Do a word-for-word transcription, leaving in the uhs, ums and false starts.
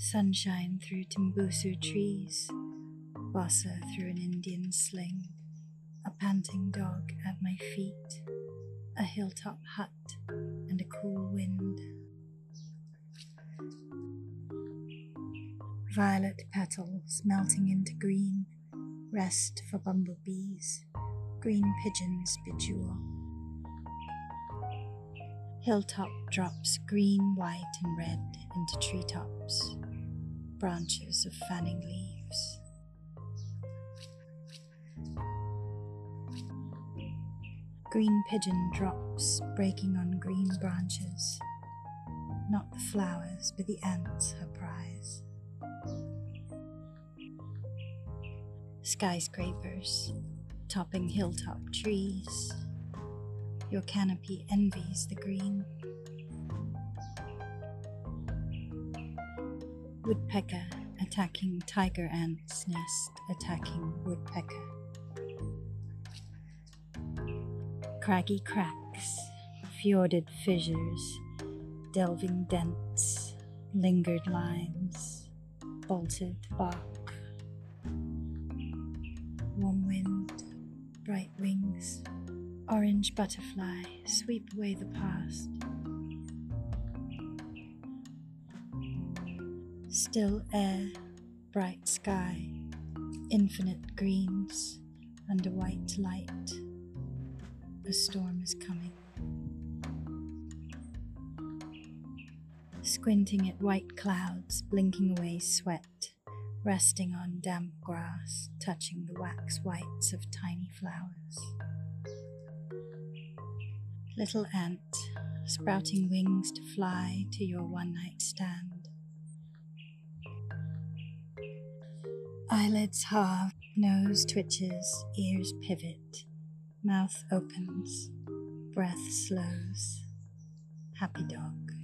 Sunshine through Timbusu trees, Bossa through an Indian sling, a panting dog at my feet, a hilltop hut and a cool wind. Violet petals melting into green, rest for bumblebees, green pigeons bejewel. Hilltop drops green, white and red into treetops, branches of fanning leaves. Green pigeon drops breaking on green branches, not the flowers but the ants her prize. Skyscrapers topping hilltop trees, your canopy envies the green. Woodpecker attacking tiger ant's nest, attacking woodpecker. Craggy cracks, fjorded fissures, delving dents, lingered lines, bolted bark. Warm wind, bright wings, orange butterfly, sweep away the past. Still air, bright sky, infinite greens, under white light. A storm is coming. Squinting at white clouds, blinking away sweat, resting on damp grass, touching the wax whites of tiny flowers. Little ant, sprouting wings to fly to your one-night stand. Eyelids halve, nose twitches, ears pivot, mouth opens, breath slows. Happy dog.